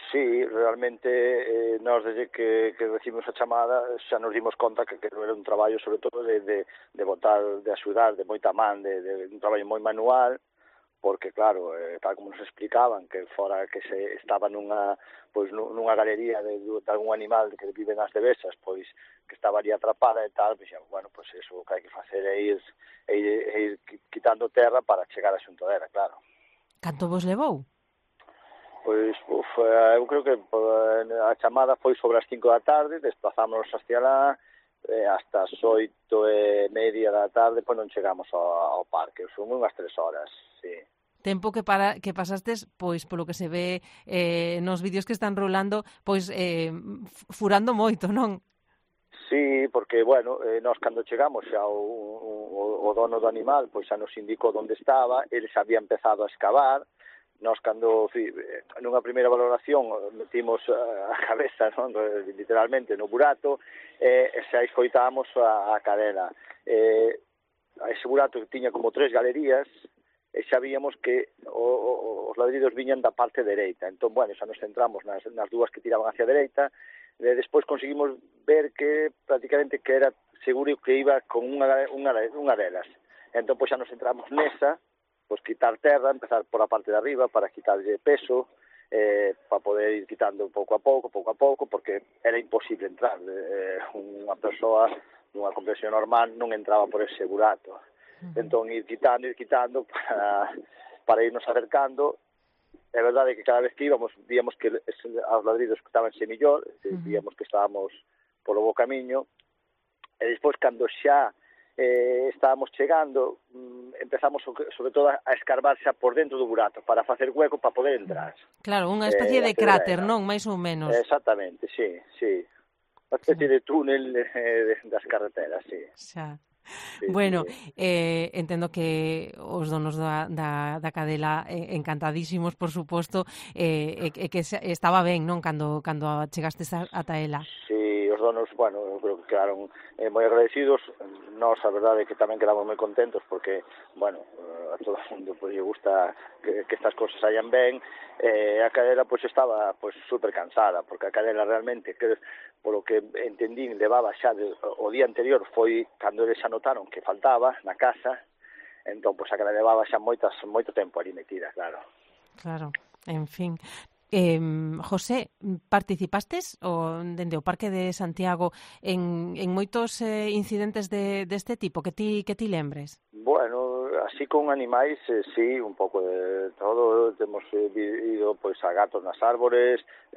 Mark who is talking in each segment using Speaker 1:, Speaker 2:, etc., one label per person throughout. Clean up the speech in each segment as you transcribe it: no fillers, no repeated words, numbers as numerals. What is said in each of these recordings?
Speaker 1: Sí, realmente nós desde que recibimos a chamada xa nos dimos conta que era un traballo sobre todo de botar, de axudar, de moita man, de un traballo moi manual, porque claro, tal como nos explicaban, que fora que se estaba nunha galería de algún animal que vive nas devesas, pois que estaba ali atrapada e tal, pois, bueno, pois eso que hai que facer é ir quitando terra para chegar a xunto dela, claro.
Speaker 2: Canto vos levou?
Speaker 1: Pois, eu creo que a chamada foi sobre as 5 da tarde, desplazámonos hacia lá, hasta as 8:30 da tarde, pois non chegamos ao parque, son unhas 3 horas, sí.
Speaker 2: Tempo que pasastes, pois, polo que se ve nos vídeos que están rolando, pois, furando moito, non?
Speaker 1: Sí, porque, bueno, nós cando chegamos xa o dono do animal pois xa nos indicou onde estaba, ele xa había empezado a excavar. Nós, cando nunha primeira valoración metimos a cabeza, non, literalmente no burato, e xa escoitábamos a cadela. Ese burato tiña como 3 galerías, e xa víamos que os ladridos viñan da parte dereita. Entón, bueno, xa nos centramos nas dúas que tiraban hacia a dereita, e despois conseguimos ver que prácticamente que era seguro que iba con unha delas. Entón, pois xa nos centramos nesa, pois quitar terra, empezar por a parte de arriba para quitarlle peso, para poder ir quitando pouco a pouco, porque era imposible entrar. Unha persoa nunha compresión normal non entraba por ese burato. Entón, ir quitando para irnos acercando. É verdade que cada vez que íbamos, víamos que os ladridos estabanse mellor, víamos que estábamos polo bo camiño, e despois, cando xa estábamos chegando, empezamos sobre todo a escarbar xa por dentro do burato para facer hueco para poder entrar.
Speaker 2: Claro, unha especie de cráter, non? Mais ou menos.
Speaker 1: Exactamente, sí. Unha especie de túnel das carreteras, sí.
Speaker 2: Xa.
Speaker 1: Sí,
Speaker 2: bueno,
Speaker 1: sí.
Speaker 2: Entendo que os donos da cadela encantadísimos, por suposto, e que estaba ben, non, cando chegastes ata ela.
Speaker 1: Sí, os donos, bueno, eu creo que quedaron moi agradecidos. Nós, a verdade, que tamén quedamos moi contentos porque, bueno, a todo o mundo pues, lle gusta que estas cosas saían ben. A cadela pois estaba pois super cansada, porque a cadela realmente, que polo que entendín, levaba xa o día anterior, foi cando eles xa notaron que faltaba na casa, entón pois a cadela levaba xa moito tempo ali metida, claro.
Speaker 2: Claro, en fin. José, participastes dende o Parque de Santiago en moitos incidentes deste tipo que ti lembres?
Speaker 1: Bueno, así con animais, sí, un pouco de todo. Temos ido pois a gatos nas árbores,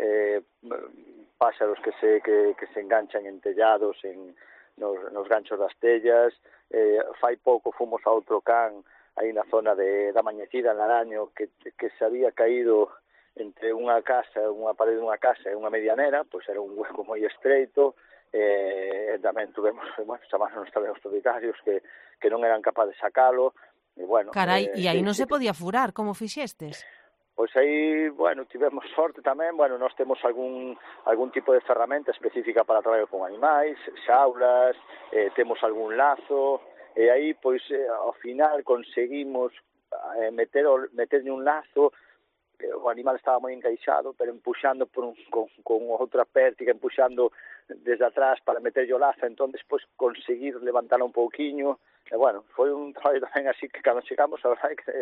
Speaker 1: páxaros que se enganchan en tellados, nos ganchos das tellas. Fai pouco fomos a outro can aí na zona da Mañecida, en Laraño, que se había caído entre unha parede dunha casa e unha medianera, pois era un hueco moi estreito. Tamén tuvemos, chamaron tamén os propietarios que non eran capaces de sacalo, e bueno...
Speaker 2: Carai, e aí non se podía furar, como fixestes?
Speaker 1: Pois aí, bueno, tivemos sorte tamén, bueno, nós temos algún tipo de ferramenta específica para traballo con animais, xaulas, temos algún lazo, e aí, pois, ao final conseguimos meterlle un lazo. O animal estaba moi encaixado, pero empuxando con outra pértiga, empuxando desde atrás para meterlle o lazo, entón despois conseguir levantar un pouquiño, e bueno, foi un traballo tamén así que cando chegamos, a verdade que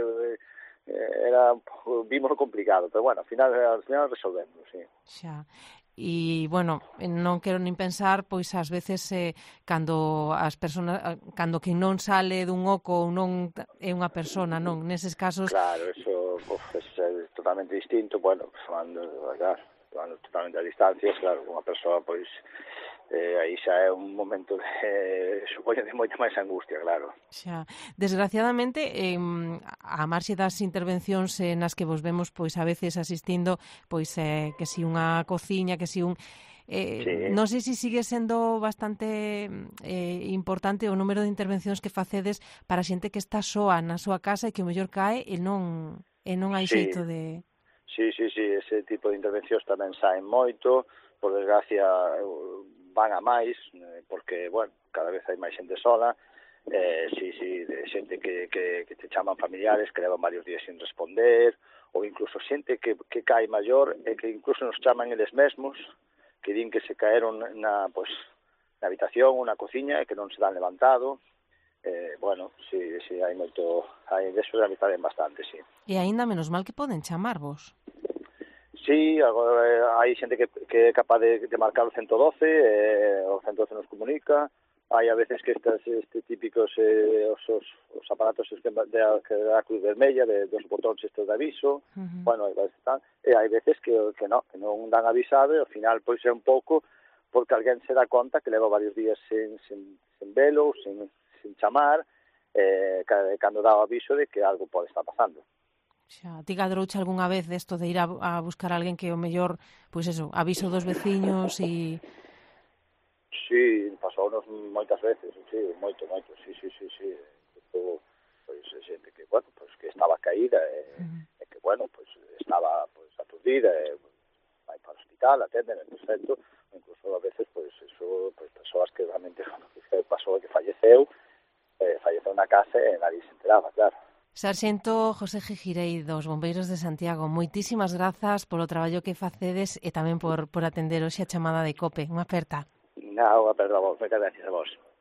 Speaker 1: vimos complicado, pero bueno, ao final resolvemos, sí.
Speaker 2: Xa. E, bueno, non quero nin pensar, pois, ás veces, cando as persoas, cando que non sale dun oco ou non é unha persona, non? Neses casos...
Speaker 1: Claro, eso é totalmente distinto, bueno, falando totalmente a distancias, claro, unha persoa, pois, aí xa é un momento supoño de moita máis angustia, claro.
Speaker 2: Xa. Desgraciadamente, a marxe das intervencións nas que vos vemos, pois, a veces asistindo, pois, que si unha cociña, que si un... sí. Non sei se sigue sendo bastante importante o número de intervencións que facedes para xente que está soa na súa casa e que o mellor cae e non hai xeito de...
Speaker 1: Sí, ese tipo de intervencións tamén saen moito, por desgracia van a máis, porque, bueno, cada vez hai máis xente sola, Sí, de xente que te chaman familiares que levan varios días sin responder, ou incluso xente que cae maior e que incluso nos chaman eles mesmos, que din que se caeron na habitación ou na cociña e que non se dan levantado. Bueno, sí, hai moito, hai deso tamén bastante, sí.
Speaker 2: E aínda menos mal que poden chamarvos.
Speaker 1: Sí, agora hai xente que é capaz de marcar o 112, o 112 nos comunica. Hai a veces que este típicos os aparatos de da Cruz Vermella, dos botóns estes de aviso, bueno, hai veces que non dan avisado e ao final pois é un pouco porque alguén se dá conta que leva varios días sen velo, sen chamar, cando dá o aviso de que algo pode estar pasando.
Speaker 2: Xa, ti cadrouche algunha vez desto de ir a buscar a alguén que o mellor, pois eso, aviso dos veciños e...
Speaker 1: Sí, pasounos moitas veces, sí, moito, sí. Isto, pois, xente que, bueno, pois que estaba caída e que, bueno, pois estaba pois aturdida e vai para o hospital, atenden, perfecto, incluso a veces, pois, eso, pois, persoas que realmente, pasou que falleceu na casa e nadie se enteraba, claro.
Speaker 2: Sarxento José Gijirei dos Bombeiros de Santiago, moitísimas grazas polo traballo que facedes e tamén por atender hoxe a chamada de COPE. Unha aperta.
Speaker 1: Unha aperta a vos, moitas gracias a vos.